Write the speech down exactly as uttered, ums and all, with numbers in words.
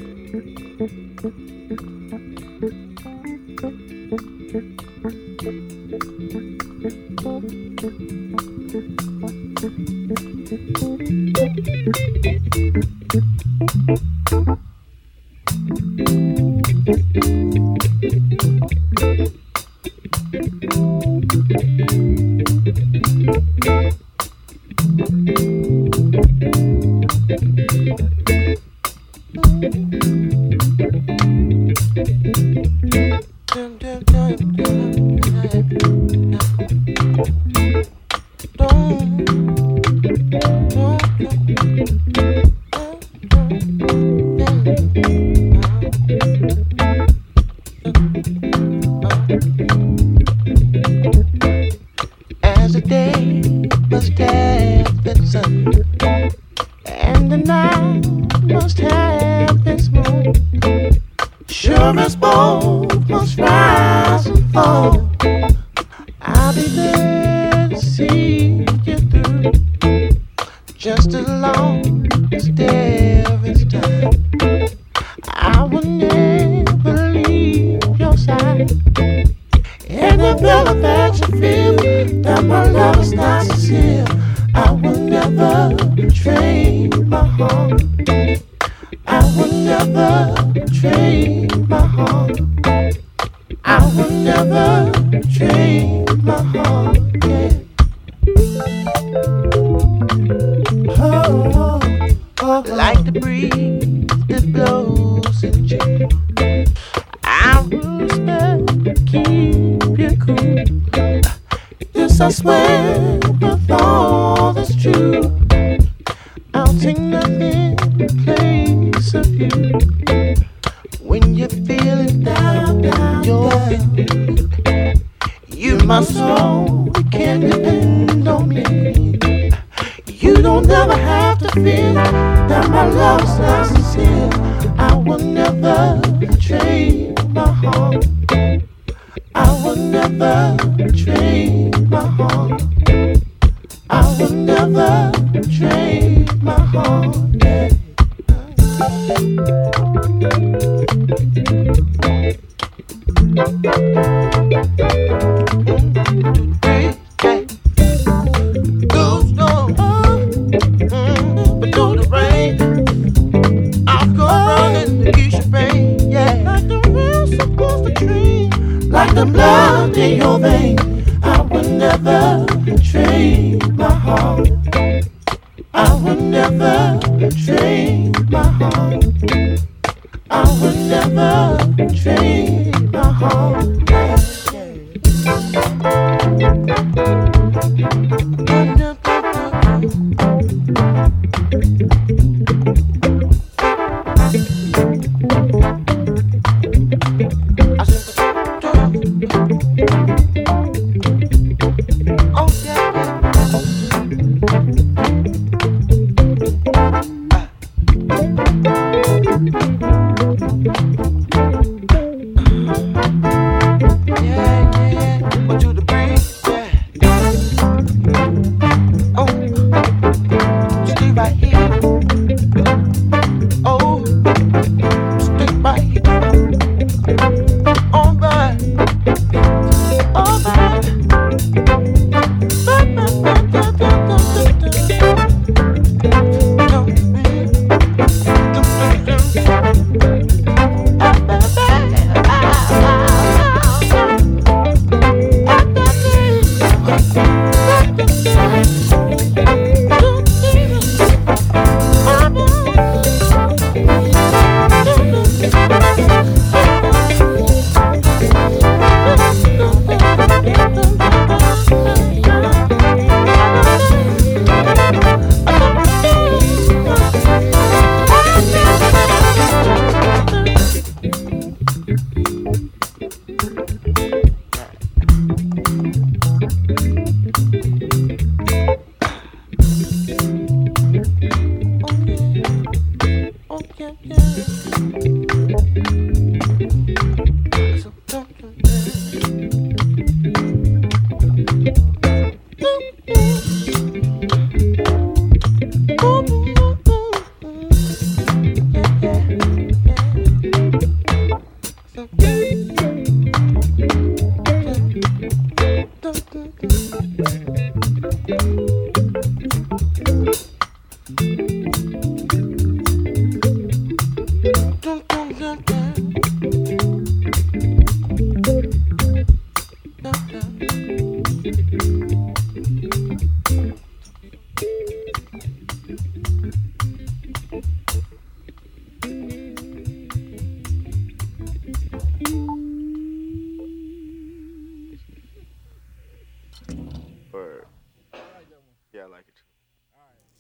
As the day must have its sun, and the night must have its moon, sure as both must rise and fall, I'll be there to see you through, just as long as there is time. I will never leave your side. And the feel that you feel that my love is not sincere, I will never betray my heart. I will never betray my heart. I will never betray my heart. Yeah. Oh, oh, oh, like the breeze that blows in June, I will respect, keep you cool. This I swear, with all that's true, I'll take nothing in place of you. When you're feeling down, down, you're feeling, you my soul, you can depend on me. You don't never have to feel that my love's not sincere. I will never betray my heart. I will never betray my heart. I will never betray my heart. Yeah. Goes on, mm, but through the rain, I'll go running to ease your pain. Yeah, like the rain supposed to train, like the blood in your vein. I will never betray my heart. I will never betray my heart. I will never betray my heart.